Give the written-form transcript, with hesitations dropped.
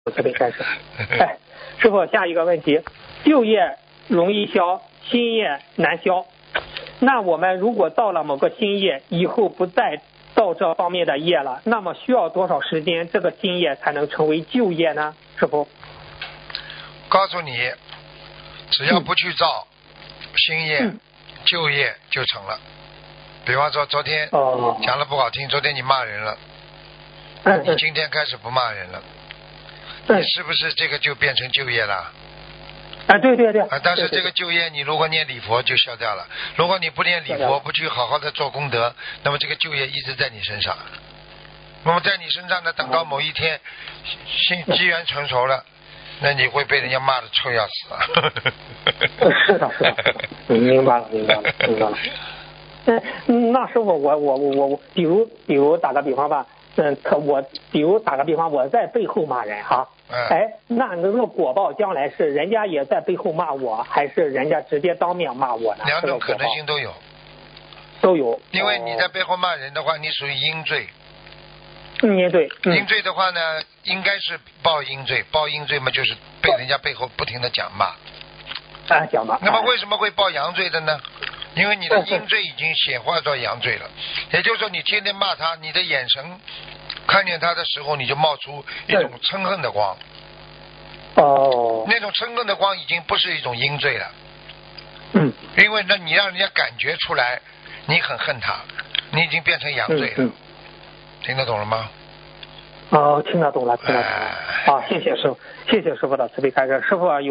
慈悲开始。哎，师傅，下一个问题，旧业容易消，新业难消。那我们如果造了某个新业，以后不再造这方面的业了，那么需要多少时间这个新业才能成为旧业呢？师傅， 告诉你，只要不去造新业，旧业就成了。比方说昨天讲了不好听，昨天你骂人了，你今天开始不骂人了，你是不是这个就变成旧业了？ 对。 但是这个旧业，你如果念礼佛就消掉了。如果你不念礼佛，不去好好的做功德，那么这个旧业一直在你身上。那么在你身上呢，等到某一天机缘成熟了，那你会被人家骂的臭要死了。 是的，明白了。那师傅，我比如打个比方吧，我在背后骂人哈，那个果报将来是人家也在背后骂我，还是人家直接当面骂我呢？ 两种可能性都有。因为你在背后骂人的话，你属于阴罪。阴罪的话呢，应该是报阴罪，报阴罪嘛，就是被人家背后不停的讲骂。 讲骂。 那么为什么会报阳罪的呢？因为你的阴罪已经显化到阳罪了，也就是说你天天骂他，你的眼神看见他的时候，你就冒出一种嗔恨的光。那种嗔恨的光已经不是一种阴罪了。因为你让人家感觉出来你很恨他，你已经变成阳罪了。听得懂了吗？ 听得懂了。好，谢谢师傅的慈悲开示。师傅